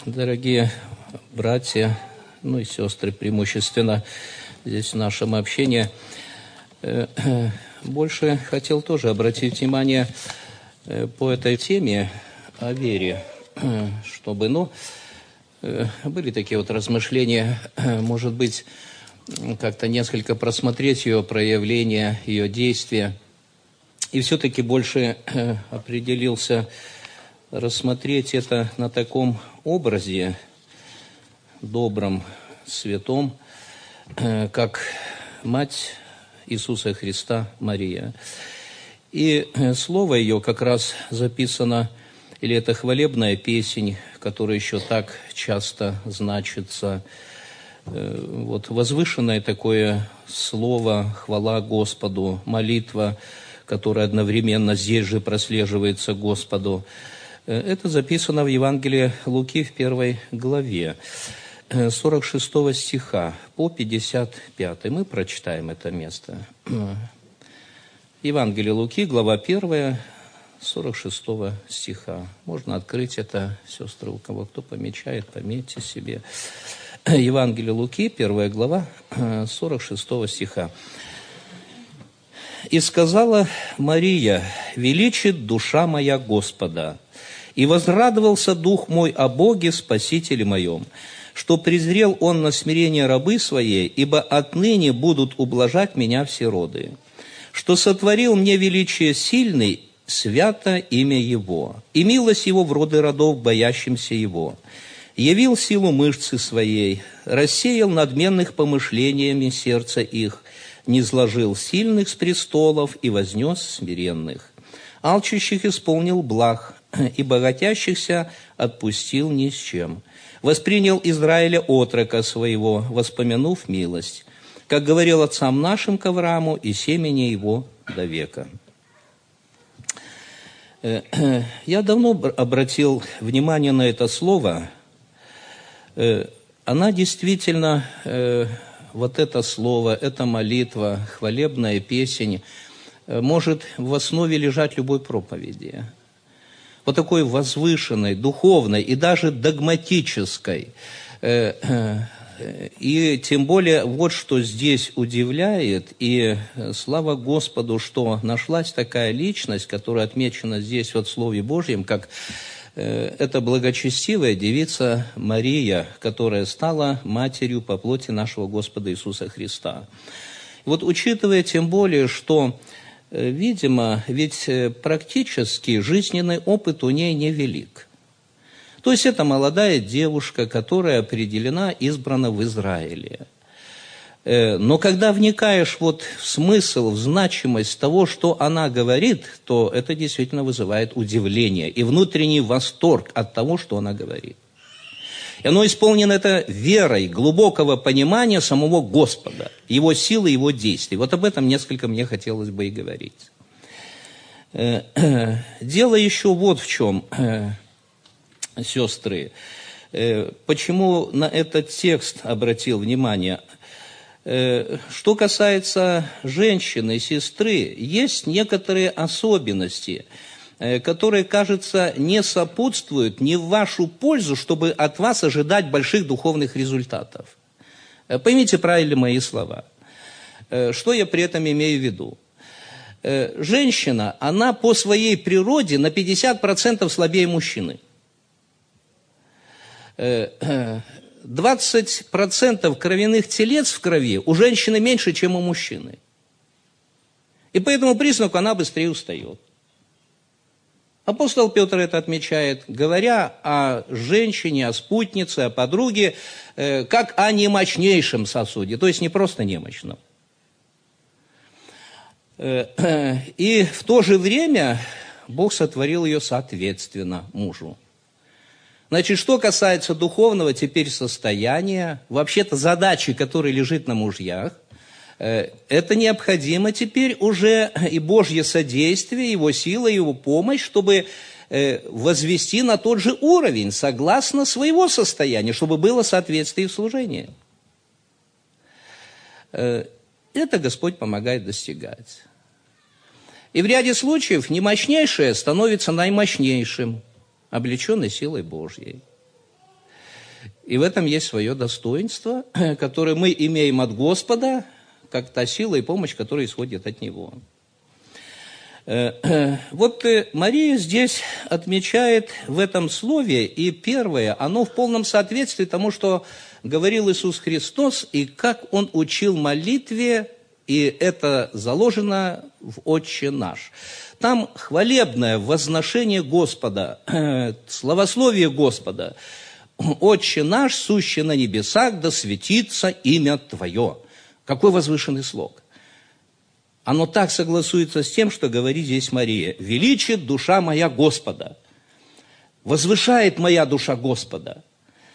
Дорогие братья, ну и сестры преимущественно здесь в нашем общении, больше хотел тоже обратить внимание по этой теме о вере, чтобы, были такие вот размышления, может быть, как-то несколько просмотреть ее проявления, ее действия, и все-таки больше определился рассмотреть это на таком образе добром, святом, как Мать Иисуса Христа Мария. И слово ее как раз записано, или это хвалебная песнь, которая еще так часто значится, вот возвышенное такое слово, хвала Господу, молитва, которая одновременно здесь же прослеживается Господу. Это записано в Евангелии Луки в 1 главе, 46 стиха по 55. Мы прочитаем это место. Евангелие Луки, глава 1, 46 стиха. Можно открыть это, сестры, у кого кто помечает, пометьте себе. Евангелие Луки, 1 глава, 46 стиха. «И сказала Мария: величит душа моя Господа, и возрадовался дух мой о Боге Спасителе моем, что презрел Он на смирение рабы своей, ибо отныне будут ублажать меня все роды, что сотворил мне величие сильный, свято имя Его, и милость Его в роды родов, боящимся Его, явил силу мышцы своей, рассеял надменных помышлениями сердца их, низложил сильных с престолов и вознес смиренных, алчущих исполнил благ, и богатящихся отпустил ни с чем. Воспринял Израиля отрока своего, воспомянув милость, как говорил отцам нашим к Аврааму и семени его до века». Я давно обратил внимание на это слово. Она действительно, вот это слово, эта молитва, хвалебная песнь, может в основе лежать любой проповеди. Вот такой возвышенной, духовной и даже догматической. И тем более, вот что здесь удивляет, и слава Господу, что нашлась такая личность, которая отмечена здесь вот в Слове Божьем, как эта благочестивая девица Мария, которая стала матерью по плоти нашего Господа Иисуса Христа. Вот учитывая тем более, что видимо, ведь практически жизненный опыт у ней невелик. То есть это молодая девушка, которая определена, избрана в Израиле. Но когда вникаешь вот в смысл, в значимость того, что она говорит, то это действительно вызывает удивление и внутренний восторг от того, что она говорит. И оно исполнено это верой, глубокого понимания самого Господа, Его силы, Его действий. Вот об этом несколько мне хотелось бы и говорить. Дело еще вот в чем, сестры. Почему на этот текст обратил внимание? Что касается женщины, сестры, есть некоторые особенности, которые, кажется, не сопутствуют не в вашу пользу, чтобы от вас ожидать больших духовных результатов. Поймите правильно мои слова. Что я при этом имею в виду? Женщина, она по своей природе на 50% слабее мужчины. 20% кровяных телец в крови у женщины меньше, чем у мужчины. И по этому признаку она быстрее устает. Апостол Петр это отмечает, говоря о женщине, о спутнице, о подруге, как о немощнейшем сосуде, то есть не просто немощном. И в то же время Бог сотворил ее соответственно мужу. Значит, что касается духовного теперь состояния, вообще-то задачи, которая лежит на мужьях, это необходимо теперь уже и Божье содействие, Его сила, Его помощь, чтобы возвести на тот же уровень, согласно своего состояния, чтобы было соответствие в служении. Это Господь помогает достигать. И в ряде случаев немощнейшее становится наимощнейшим, облеченной силой Божьей. И в этом есть свое достоинство, которое мы имеем от Господа, как та сила и помощь, которая исходит от Него. Вот Мария здесь отмечает в этом слове, и первое, оно в полном соответствии тому, что говорил Иисус Христос, и как Он учил молитве, и это заложено в «Отче наш». Там хвалебное возношение Господа, славословие Господа. «Отче наш, сущий на небесах, да светится имя Твое». Какой возвышенный слог. Оно так согласуется с тем, что говорит здесь Мария. «Величит душа моя Господа». Возвышает моя душа Господа.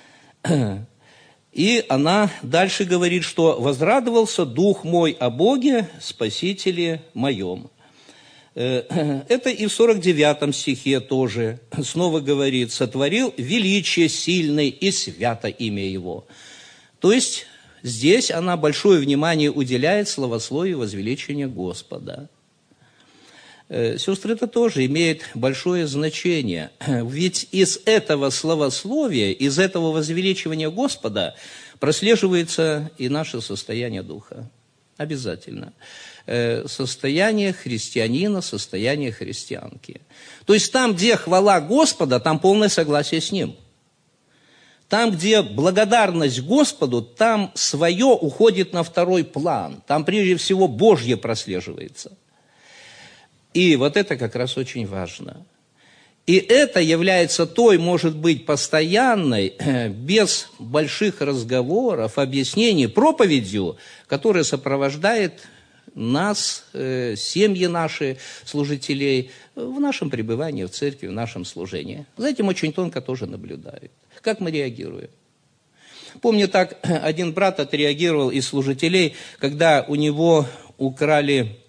И она дальше говорит, что «возрадовался дух мой о Боге, Спасителе моем». Это и в 49 стихе тоже снова говорит: «Сотворил величие сильное и свято имя Его». То есть здесь она большое внимание уделяет славословию возвеличения Господа. Сестры, это тоже имеет большое значение. Ведь из этого славословия, из этого возвеличивания Господа прослеживается и наше состояние духа. Обязательно. Состояние христианина, состояние христианки. То есть там, где хвала Господа, там полное согласие с Ним. Там, где благодарность Господу, там свое уходит на второй план. Там прежде всего Божье прослеживается. И вот это как раз очень важно. И это является той, может быть, постоянной, без больших разговоров, объяснений, проповедью, которая сопровождает нас, семьи наши, служителей, в нашем пребывании в церкви, в нашем служении. За этим очень тонко тоже наблюдают. Как мы реагируем? Помню, так один брат отреагировал из служителей, когда у него украли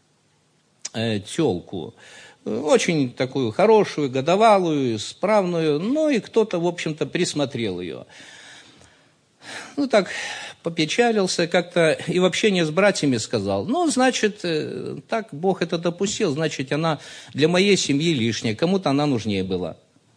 тёлку. Очень такую хорошую, годовалую, справную, но и кто-то, в общем-то, присмотрел ее. Ну, так попечалился как-то и в общении с братьями сказал: ну, значит, так Бог это допустил, значит, она для моей семьи лишняя, кому-то она нужнее была.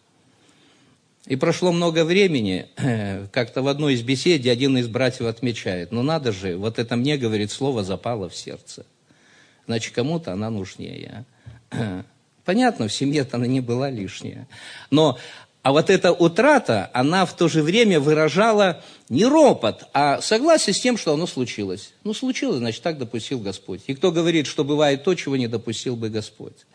И прошло много времени, как-то в одной из бесед один из братьев отмечает: ну, надо же, вот это мне, говорит, слово запало в сердце. Значит, кому-то она нужнее. Понятно, в семье-то она не была лишняя. А вот эта утрата, она в то же время выражала не ропот, а согласие с тем, что оно случилось. Ну, случилось, значит, так допустил Господь. И кто говорит, что бывает то, чего не допустил бы Господь?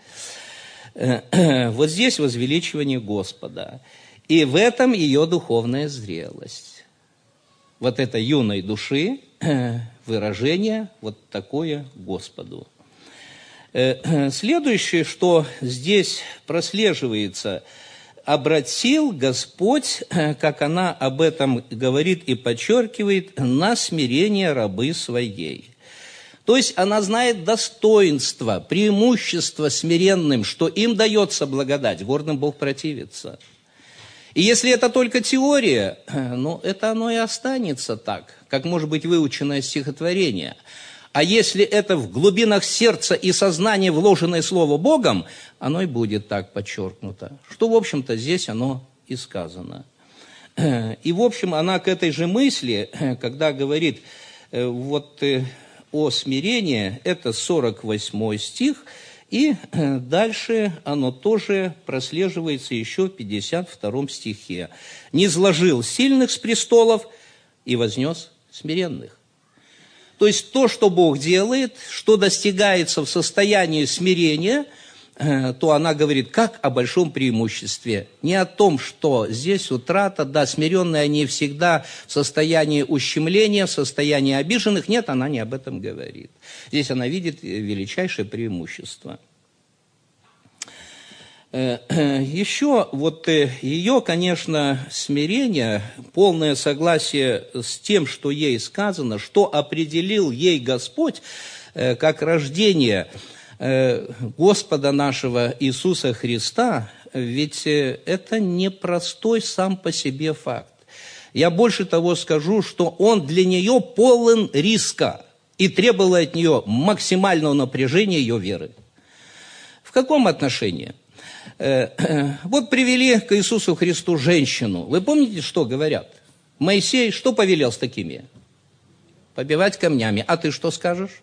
Вот здесь возвеличивание Господа. И в этом ее духовная зрелость. Вот этой юной души выражение вот такое Господу. Следующее, что здесь прослеживается: обратил Господь, как она об этом говорит и подчеркивает, на смирение рабы своей. То есть она знает достоинство, преимущество смиренным, что им дается благодать, гордым Бог противится. И если это только теория, ну, это оно и останется так, как может быть выученное стихотворение. А если это в глубинах сердца и сознания вложенное слово Богом, оно и будет так подчеркнуто. Что, в общем-то, здесь оно и сказано. И, в общем, она к этой же мысли, когда говорит вот о смирении, это 48 стих, и дальше оно тоже прослеживается еще в 52 стихе. «Не сложил сильных с престолов и вознес смиренных». То есть то, что Бог делает, что достигается в состоянии смирения, то она говорит как о большом преимуществе. Не о том, что здесь утрата, да, смиренные они всегда в состоянии ущемления, в состоянии обиженных. Нет, она не об этом говорит. Здесь она видит величайшее преимущество. Еще вот ее, конечно, смирение, полное согласие с тем, что ей сказано, что определил ей Господь как рождение Господа нашего Иисуса Христа, ведь это непростой сам по себе факт. Я больше того скажу, что он для нее полон риска и требовал от нее максимального напряжения ее веры. В каком отношении? Вот привели к Иисусу Христу женщину. Вы помните, что говорят? Моисей что повелел с такими? Побивать камнями. А ты что скажешь?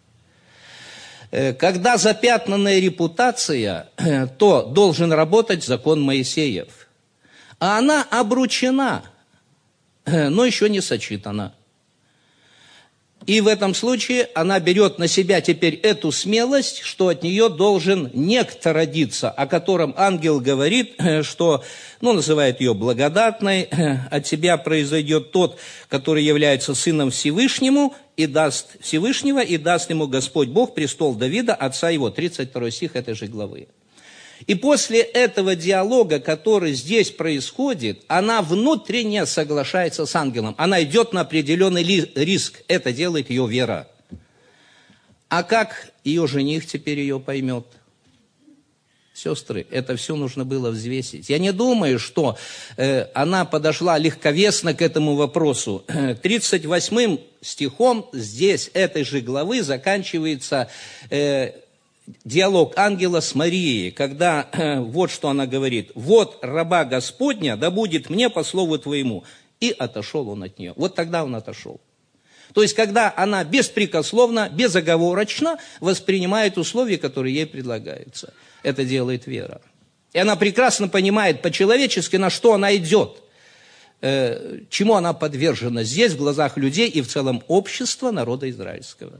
Когда запятнанная репутация, то должен работать закон Моисеев. А она обручена, но еще не сочетана. И в этом случае она берет на себя теперь эту смелость, что от нее должен некто родиться, о котором ангел говорит, что, называет ее благодатной, от тебя произойдет тот, который является сыном Всевышнего, и даст ему Господь Бог престол Давида, отца его. 32 стих этой же главы. И после этого диалога, который здесь происходит, она внутренне соглашается с ангелом. Она идет на определенный риск. Это делает ее вера. А как ее жених теперь ее поймет? Сестры, это все нужно было взвесить. Я не думаю, что она подошла легковесно к этому вопросу. 38 стихом здесь этой же главы заканчивается диалог ангела с Марией, когда вот что она говорит: «Вот раба Господня, да будет мне по слову твоему». И отошел он от нее. Вот тогда он отошел. То есть, когда она беспрекословно, безоговорочно воспринимает условия, которые ей предлагаются. Это делает вера. И она прекрасно понимает по-человечески, на что она идет, чему она подвержена здесь, в глазах людей и в целом общества народа израильского.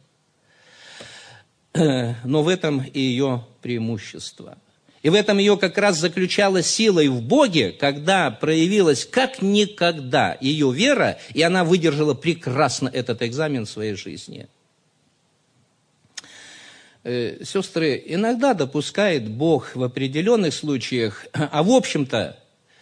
Но в этом и ее преимущество. И в этом ее как раз заключалась сила и в Боге, когда проявилась как никогда ее вера, и она выдержала прекрасно этот экзамен в своей жизни. Сестры, иногда допускает Бог в определенных случаях, а в общем-то,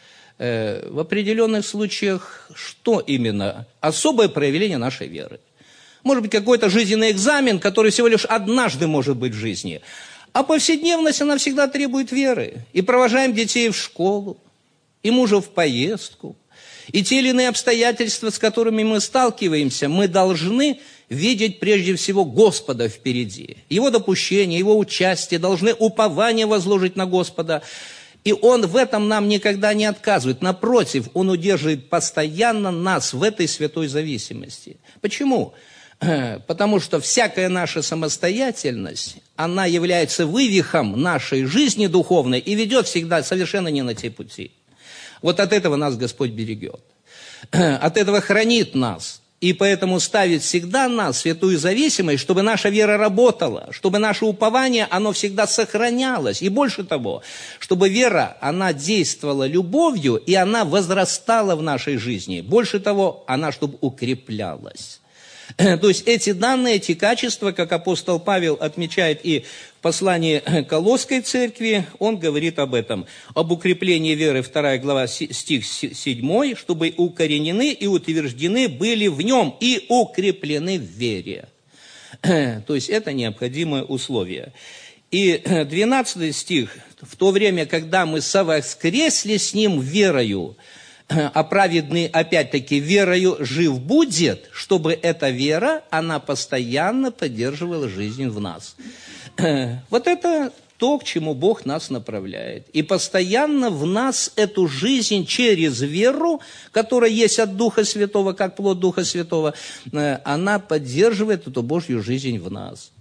в определенных случаях, что именно? Особое проявление нашей веры. Может быть, какой-то жизненный экзамен, который всего лишь однажды может быть в жизни. А повседневность, она всегда требует веры. И провожаем детей в школу, и мужа в поездку. И те или иные обстоятельства, с которыми мы сталкиваемся, мы должны видеть прежде всего Господа впереди. Его допущение, его участие, должны упование возложить на Господа. И Он в этом нам никогда не отказывает. Напротив, Он удерживает постоянно нас в этой святой зависимости. Почему? Потому что всякая наша самостоятельность, она является вывихом нашей жизни духовной и ведет всегда совершенно не на те пути. Вот от этого нас Господь берегет. От этого хранит нас. И поэтому ставит всегда нас в святую зависимость, чтобы наша вера работала, чтобы наше упование, оно всегда сохранялось. И больше того, чтобы вера, она действовала любовью, и она возрастала в нашей жизни. Больше того, она чтобы укреплялась. То есть эти данные, эти качества, как апостол Павел отмечает и в послании к Колосской церкви, он говорит об этом, об укреплении веры, 2 глава, стих 7, чтобы укоренены и утверждены были в нем и укреплены в вере. То есть это необходимое условие. И 12 стих, в то время, когда мы совоскресли с ним верою, а праведный, опять-таки, верою жив будет, чтобы эта вера, она постоянно поддерживала жизнь в нас. Вот это то, к чему Бог нас направляет. И постоянно в нас эту жизнь через веру, которая есть от Духа Святого, как плод Духа Святого, она поддерживает эту Божью жизнь в нас.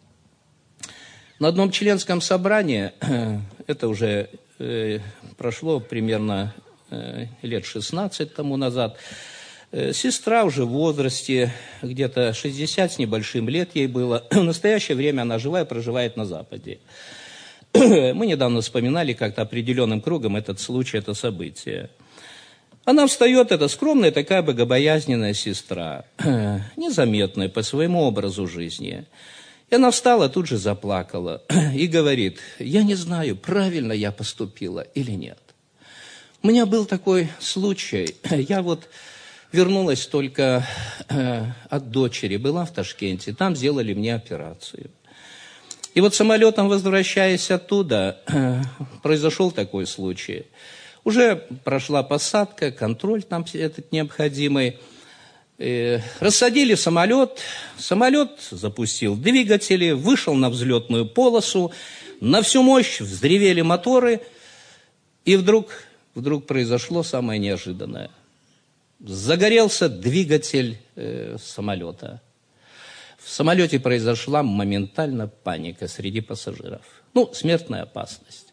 На одном членском собрании, это уже прошло примерно лет 16 тому назад, сестра уже в возрасте, где-то 60 с небольшим лет ей было, в настоящее время она жива и проживает на Западе. Мы недавно вспоминали как-то определенным кругом этот случай, это событие. Она встает, это скромная такая богобоязненная сестра, незаметная по своему образу жизни. И она встала, тут же заплакала и говорит: я не знаю, правильно я поступила или нет. У меня был такой случай, я вот вернулась только от дочери, была в Ташкенте, там сделали мне операцию. И вот самолетом, возвращаясь оттуда, произошел такой случай. Уже прошла посадка, контроль там этот необходимый. Рассадили самолет, самолет запустил двигатели, вышел на взлетную полосу, на всю мощь взревели моторы, и вдруг произошло самое неожиданное. загорелся двигатель самолета. В самолете произошла моментально паника среди пассажиров. Смертная опасность.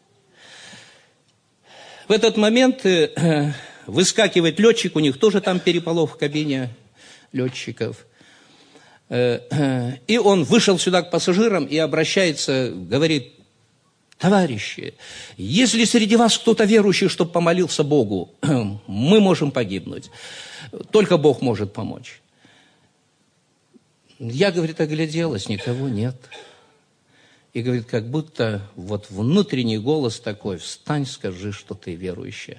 В этот момент выскакивает летчик, у них тоже там переполох в кабине летчиков. И он вышел сюда к пассажирам и обращается, говорит: товарищи, если среди вас кто-то верующий, чтобы помолился Богу, мы можем погибнуть. Только Бог может помочь. Я, говорит, огляделась, никого нет. И, говорит, как будто вот внутренний голос такой: встань, скажи, что ты верующая.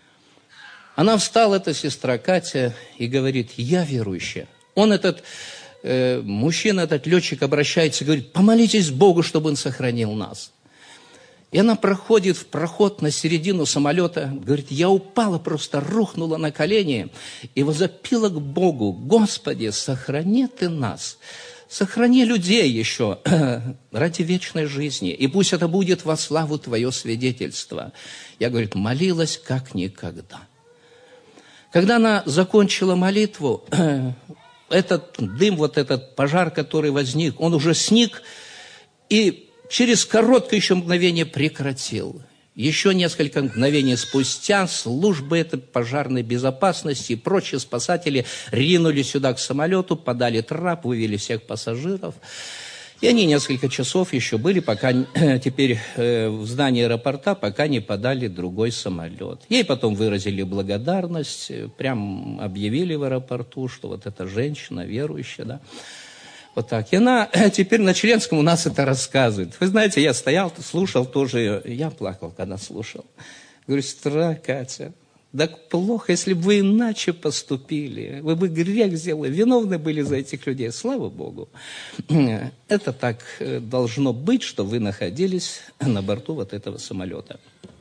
Она встала, эта сестра Катя, и говорит: я верующая. Он, этот мужчина, этот летчик, обращается и говорит: помолитесь Богу, чтобы Он сохранил нас. И она проходит в проход на середину самолета, говорит: я упала, просто рухнула на колени и возопила к Богу: Господи, сохрани Ты нас, сохрани людей еще ради вечной жизни, и пусть это будет во славу Твое свидетельство. Я, говорит, молилась как никогда. Когда она закончила молитву, этот дым, вот этот пожар, который возник, он уже сник, и через короткое еще мгновение прекратил. Еще несколько мгновений спустя службы этой пожарной безопасности и прочие спасатели ринулись сюда к самолету, подали трап, вывели всех пассажиров. И они несколько часов еще были, пока теперь в здании аэропорта, пока не подали другой самолет. Ей потом выразили благодарность, прям объявили в аэропорту, что вот эта женщина верующая, да. Вот так. И она теперь на Членском у нас это рассказывает. Вы знаете, я стоял, слушал тоже, я плакал, когда слушал. Говорю: сестра Катя, так плохо, если бы вы иначе поступили, вы бы грех сделали, виновны были за этих людей. Слава Богу. Это так должно быть, что вы находились на борту вот этого самолета.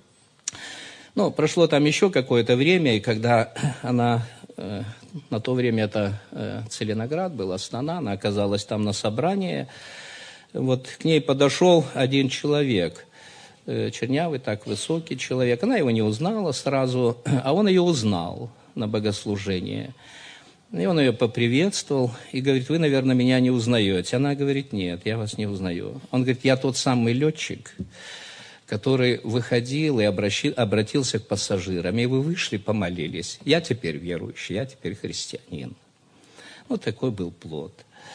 Прошло там еще какое-то время, и когда она... На то время это Целиноград был, Астана, она оказалась там на собрании. Вот к ней подошел один человек, чернявый, так высокий человек. Она его не узнала сразу, а он ее узнал на богослужении. И он ее поприветствовал и говорит: вы, наверное, меня не узнаете. Она говорит: нет, я вас не узнаю. Он говорит: я тот самый летчик, который выходил и обратился к пассажирам, и вы вышли, помолились. Я теперь верующий, я теперь христианин. Такой был плод.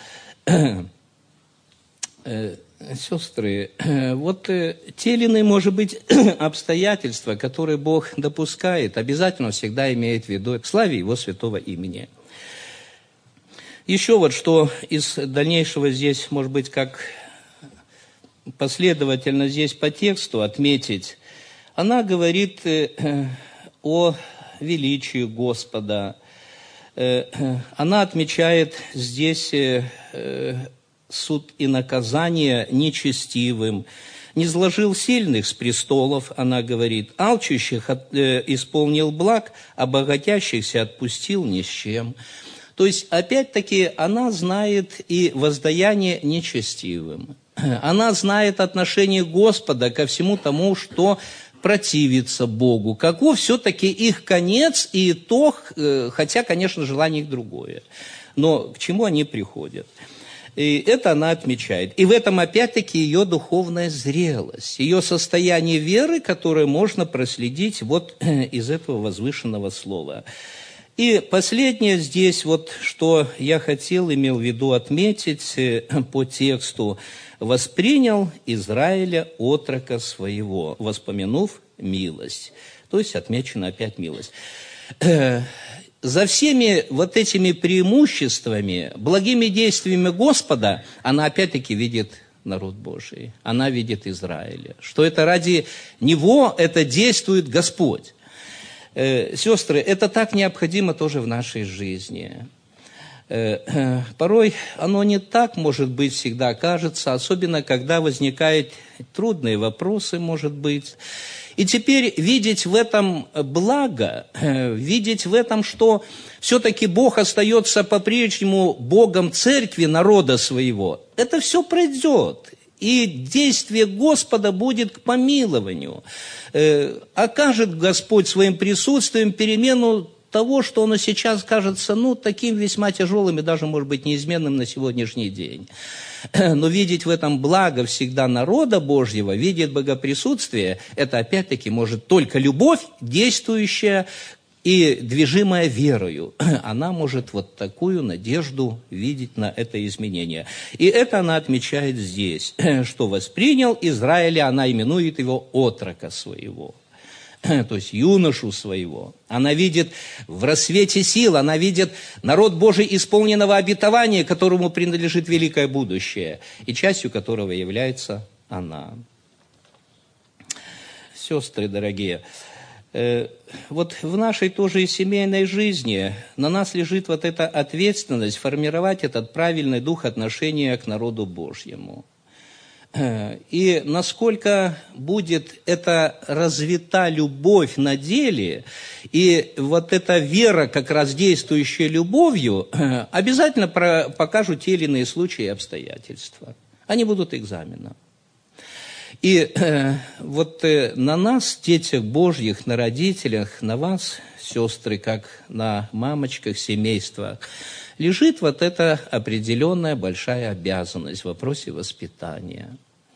Сестры, вот те или иные, может быть, обстоятельства, которые Бог допускает, обязательно всегда имеет в виду славе Его святого имени. Еще вот что из дальнейшего здесь, может быть, как... последовательно здесь по тексту отметить, она говорит о величии Господа. Она отмечает здесь суд и наказание нечестивым. Не сложил сильных с престолов, она говорит, алчущих исполнил благ, а богатящихся отпустил ни с чем. То есть, опять-таки, она знает и воздаяние нечестивым. Она знает отношение Господа ко всему тому, что противится Богу. Каков все-таки их конец и итог, хотя, конечно, желание их другое. Но к чему они приходят? И это она отмечает. И в этом, опять-таки, ее духовная зрелость, ее состояние веры, которое можно проследить вот из этого возвышенного слова. И последнее здесь, вот, что я имел в виду отметить по тексту. «Воспринял Израиля отрока своего, воспомянув милость». То есть отмечена опять милость. За всеми вот этими преимуществами, благими действиями Господа, она опять-таки видит народ Божий, она видит Израиля, что это ради него это действует Господь. Сестры, это так необходимо тоже в нашей жизни. Порой оно не так, может быть, всегда кажется, особенно когда возникают трудные вопросы, может быть. И теперь видеть в этом благо, видеть в этом, что все-таки Бог остается по-прежнему Богом церкви, народа своего, это все пройдет. И действие Господа будет к помилованию. Окажет Господь своим присутствием перемену того, что оно сейчас кажется, таким весьма тяжелым и даже, может быть, неизменным на сегодняшний день. Но видеть в этом благо всегда народа Божьего, видеть богоприсутствие, это опять-таки может только любовь, действующая и движимая верою. Она может вот такую надежду видеть на это изменение. И это она отмечает здесь, что воспринял Израиля, она именует его отрока своего. То есть юношу своего. Она видит в рассвете сил, она видит народ Божий, исполненного обетования, которому принадлежит великое будущее, и частью которого является она. Сестры дорогие, вот в нашей тоже и семейной жизни на нас лежит вот эта ответственность формировать этот правильный дух отношения к народу Божьему. И насколько будет эта развита любовь на деле, и вот эта вера, как раз действующая любовью, обязательно покажут те или иные случаи и обстоятельства. Они будут экзаменом. И вот на нас, детях Божьих, на родителях, на вас, сестры, как на мамочках, семействах, лежит вот эта определенная большая обязанность в вопросе воспитания.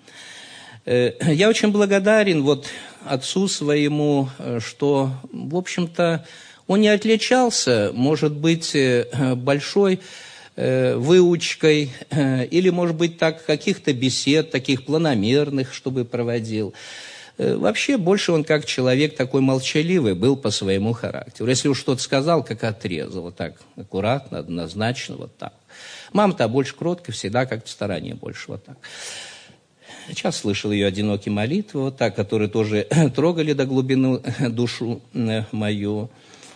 Я очень благодарен вот отцу своему, что, в общем-то, он не отличался, может быть, большой выучкой или, может быть, каких-то бесед, таких планомерных, чтобы проводил. Вообще, больше он как человек такой молчаливый был по своему характеру. Если уж что-то сказал, как отрезал, вот так, аккуратно, однозначно, вот так. Мама-то больше кроткая, всегда как-то в стороне больше, вот так. Сейчас слышал ее одинокие молитвы, вот так, которые тоже трогали до глубины душу мою.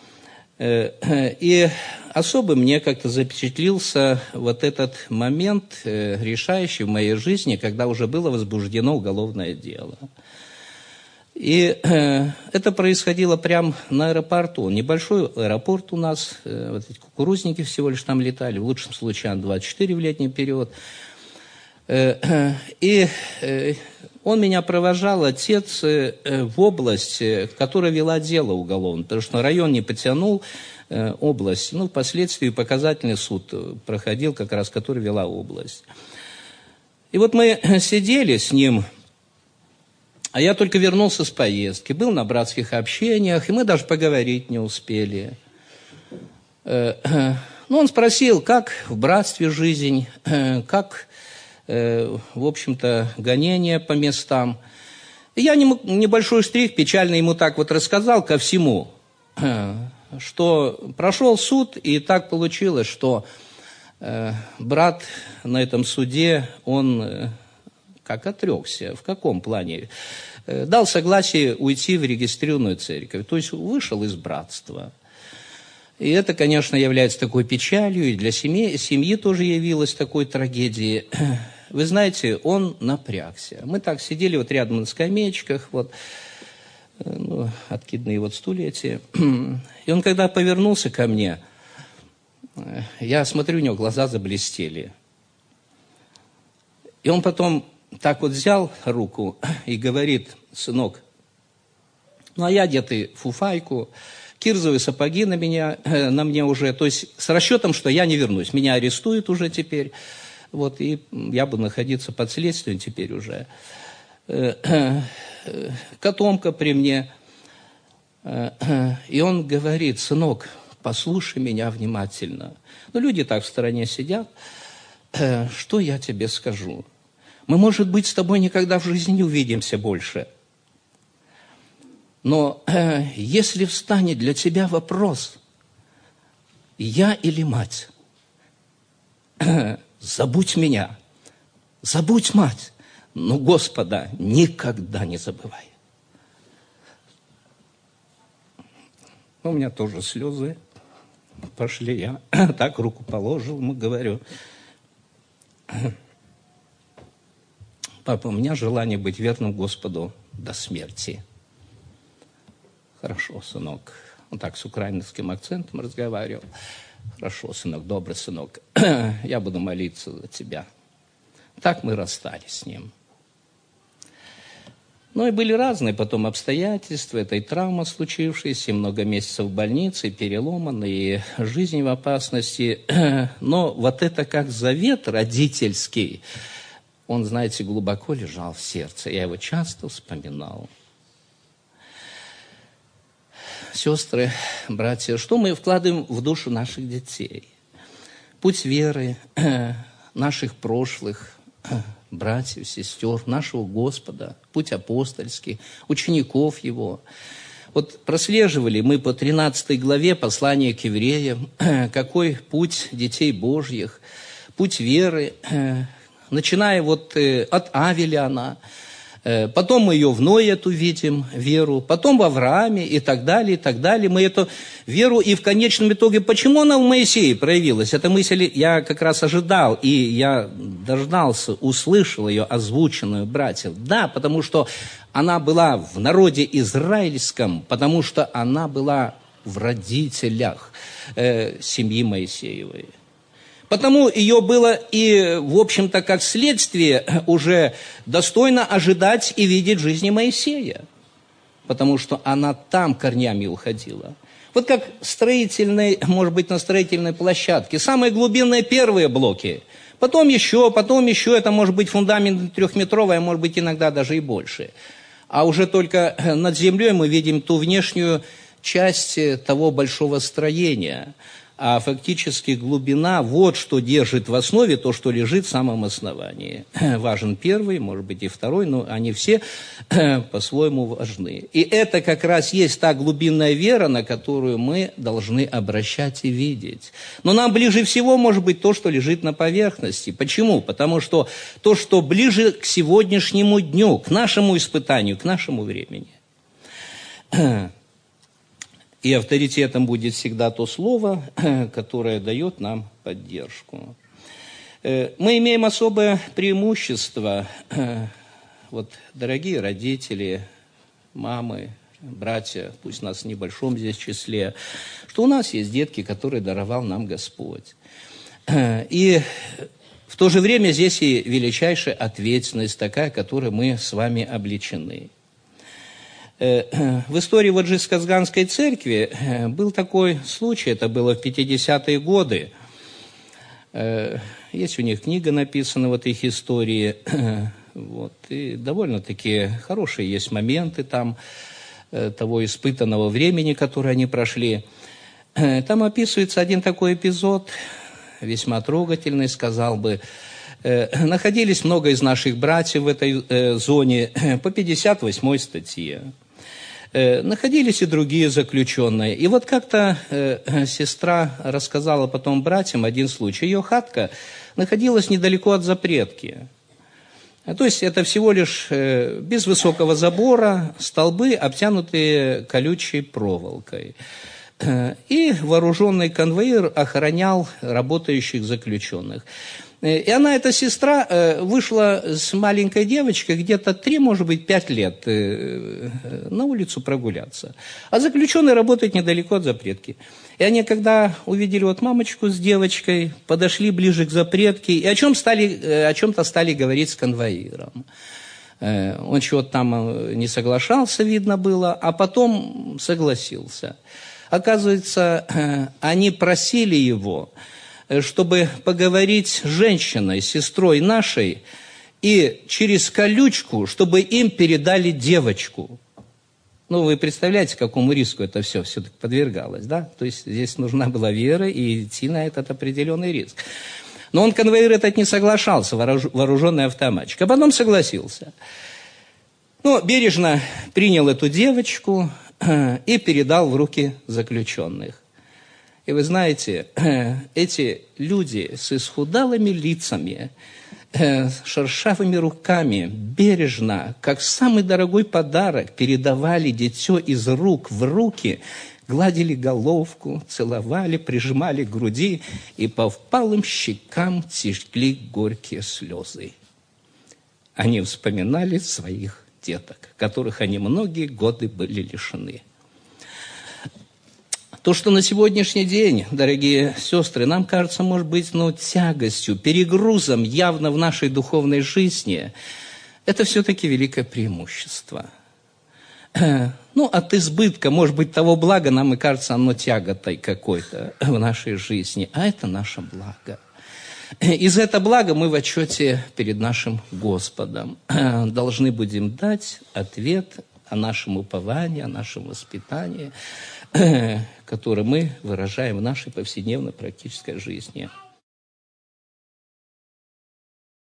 И особо мне как-то запечатлился вот этот момент, решающий в моей жизни, когда уже было возбуждено уголовное дело. И это происходило прямо на аэропорту. Небольшой аэропорт у нас, вот эти кукурузники всего лишь там летали, в лучшем случае Ан-24 в летний период. И он меня провожал, отец, в область, которая вела дело уголовное, потому что район не потянул область. Впоследствии показательный суд проходил, как раз который вела область. И вот мы сидели с ним, а я только вернулся с поездки, был на братских общениях, и мы даже поговорить не успели. Он спросил, как в братстве жизнь, как, в общем-то, гонения по местам. И я небольшой штрих печально ему так вот рассказал ко всему, что прошел суд, и так получилось, что брат на этом суде, он как отрекся, в каком плане? Дал согласие уйти в регистрированную церковь, то есть вышел из братства. И это, конечно, является такой печалью, и для семьи тоже явилось такой трагедией. Вы знаете, он напрягся. Мы так сидели вот рядом на скамеечках, вот, откидные вот стулья эти. И он, когда повернулся ко мне, я смотрю, у него глаза заблестели. И он потом так вот взял руку и говорит: сынок, а я одетый в фуфайку, кирзовые сапоги на мне уже, то есть с расчетом, что я не вернусь, меня арестуют уже теперь, вот, и я буду находиться под следствием теперь уже. Котомка при мне, и он говорит: сынок, послушай меня внимательно. Люди так в стороне сидят. Что я тебе скажу? Мы, может быть, с тобой никогда в жизни не увидимся больше. Но если встанет для тебя вопрос, я или мать, забудь меня, забудь мать, но Господа никогда не забывай. У меня тоже слезы пошли, я так руку положил, ему говорю: папа, у меня желание быть верным Господу до смерти. Хорошо, сынок. Он так с украинским акцентом разговаривал. Хорошо, сынок, добрый сынок. Я буду молиться за тебя. Так мы расстались с ним. Ну и были разные потом обстоятельства, это и травма случившаяся, и много месяцев в больнице, и переломаны, и жизнь в опасности. Но вот это как завет родительский, он, знаете, глубоко лежал в сердце. Я его часто вспоминал. Сестры, братья, что мы вкладываем в душу наших детей? Путь веры наших прошлых братьев, сестер, нашего Господа, путь апостольский, учеников Его. Вот прослеживали мы по 13 главе послания к евреям, какой путь детей Божьих, путь веры, начиная вот от Авеля, потом мы ее в Ное эту видим, веру, потом в Аврааме и так далее, и так далее. Мы эту веру и в конечном итоге, почему она в Моисее проявилась? Эта мысль я как раз ожидал, и я дождался, услышал ее озвученную братьев. Да, потому что она была в народе израильском, потому что она была в родителях семьи Моисеевой. Потому ее было и, в общем-то, как следствие уже достойно ожидать и видеть в жизни Моисея. Потому что она там корнями уходила. Вот как строительной, может быть, на строительной площадке. Самые глубинные первые блоки. Потом еще, это может быть фундамент 3-метровый, а может быть иногда даже и больше. А уже только над землей мы видим ту внешнюю часть того большого строения. А фактически глубина, вот что держит в основе то, что лежит в самом основании. Важен первый, может быть и второй, но они все по-своему важны. И это как раз есть та глубинная вера, на которую мы должны обращать и видеть. Но нам ближе всего может быть то, что лежит на поверхности. Почему? Потому что то, что ближе к сегодняшнему дню, к нашему испытанию, к нашему времени. И авторитетом будет всегда то слово, которое дает нам поддержку. Мы имеем особое преимущество, вот, дорогие родители, мамы, братья, пусть нас в небольшом здесь числе, что у нас есть детки, которые даровал нам Господь. И в то же время здесь и величайшая ответственность такая, которой мы с вами облечены. В истории вот же Казганской церкви был такой случай, это было в 50-е годы. Есть у них книга написана, вот их истории, вот, и довольно-таки хорошие есть моменты там того испытанного времени, которое они прошли. Там описывается один такой эпизод, весьма трогательный, сказал бы. Находились много из наших братьев в этой зоне по 58-й статье. Находились и другие заключенные. И вот как-то сестра рассказала потом братьям один случай. Ее хатка находилась недалеко от запретки. То есть это всего лишь без высокого забора, столбы, обтянутые колючей проволокой. И вооруженный конвоир охранял работающих заключенных. И она, эта сестра, вышла с маленькой девочкой, где-то 3, может быть, 5 лет, на улицу прогуляться. А заключенный работает недалеко от запретки. И они, когда увидели вот мамочку с девочкой, подошли ближе к запретке и о чем-то стали говорить с конвоиром. Он чего-то там не соглашался, видно было, а потом согласился. Оказывается, они просили его, чтобы поговорить с женщиной, сестрой нашей, и через колючку, чтобы им передали девочку. Ну, вы представляете, какому риску это все-таки подвергалось, да? То есть здесь нужна была вера и идти на этот определенный риск. Но он, конвоир, этот не соглашался, вооруженный автоматчик, а потом согласился. Ну, бережно принял эту девочку и передал в руки заключенных. И вы знаете, эти люди с исхудалыми лицами, шершавыми руками, бережно, как самый дорогой подарок, передавали дитё из рук в руки, гладили головку, целовали, прижимали к груди, и по впалым щекам текли горькие слезы. Они вспоминали своих деток, которых они многие годы были лишены. То, что на сегодняшний день, дорогие сестры, нам кажется, может быть, тягостью, перегрузом явно в нашей духовной жизни, это все-таки великое преимущество. Ну, от избытка, может быть, того блага нам и кажется оно тяготой какой-то в нашей жизни, а это наше благо. И за это благо мы в отчете перед нашим Господом должны будем дать ответ о нашем уповании, о нашем воспитании, которое мы выражаем в нашей повседневной практической жизни.